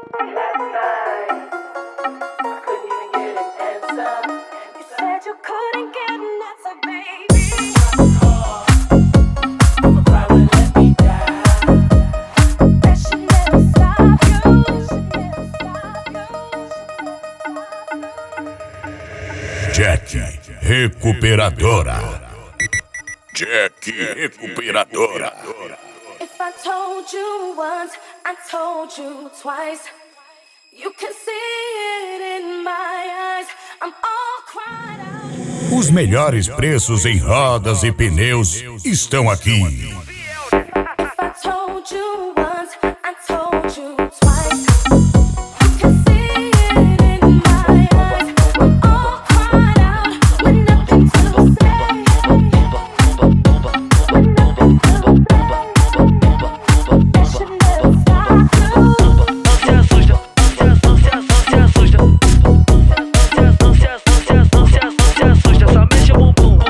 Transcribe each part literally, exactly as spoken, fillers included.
Jack Recuperadora. Jack Recuperadora. If I told you once, I told you twice. You can see it in my eyes. I'm all cried out. Os melhores preços em rodas e pneus estão aqui. If I told you once, I told you twice. You can see it in my eyes. I'm all cried out with nothing to say. With nothing to say. That should never stop you. Não se assusta, não se assusta, não se assusta. Não se assusta, não se assusta, só mexe o bumbum.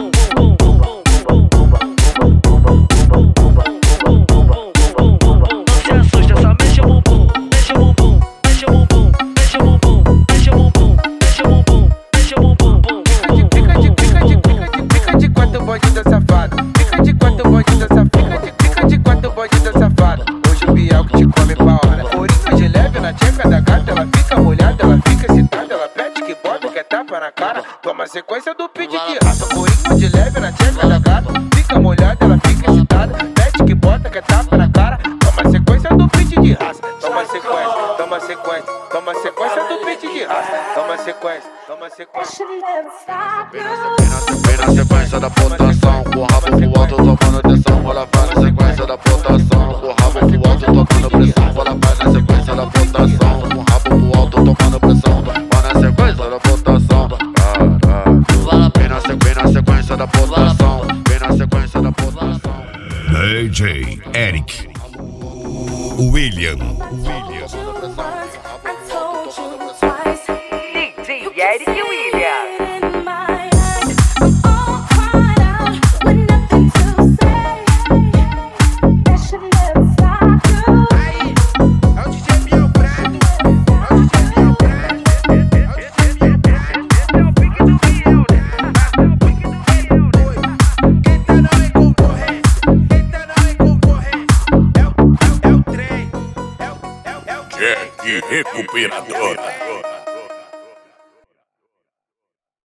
Não se assusta, só mexe o bumbum. Mexe o bumbum, mexe o bumbum, mexe o bumbum, mexe o bumbum, mexe o bumbum, mexe o bumbum. Fica de, fica de, fica de, fica de quatro bandido safado. Fica de quatro bandido safado. Fica de, fica de quatro bandido safado. Hoje o Biel que te come pra hora. Corinho de leve na tcheca da gata. Ela fica molhada, ela fica excitada. Ela pede que bota, quer tapa na cara. Toma a sequência do pede que raça. Corinho de leve na tcheca da gata. Fica molhada, ela fica excitada. Pede que bota, quer tapa na cara. Toma a sequência do pede de raça. Toma a sequência, toma a sequência. Toma a sequência do pede de raça. Toma a sequência, toma a That sequência. should never stop you. Vem na sequência da potação, com o rabo pro alto tomando atenção. Ela vai na sequência da potação, com o rabo pro alto tomando pressão. Ela vai na sequência da potação, com o rabo pro alto tomando pressão. Vai na sequência da potação, vem na sequência, vem na sequência da potação, vem na sequência da potação. D J Eric William. I told you once, I told you twice. D J Eric William. In my eyes, I'm all cried out with nothing to say. That should never stop you. Aí, é o D J Biel Prado, é o D J Biel Prado, é o D J Biel Prado. Esse é o pique do Biel, né? É o pique do Biel, né? Eita, não é concorrência, eita, não é concorrência. É o, é o, é o trem, é o, é o, é o trem. Jack Recuperadora.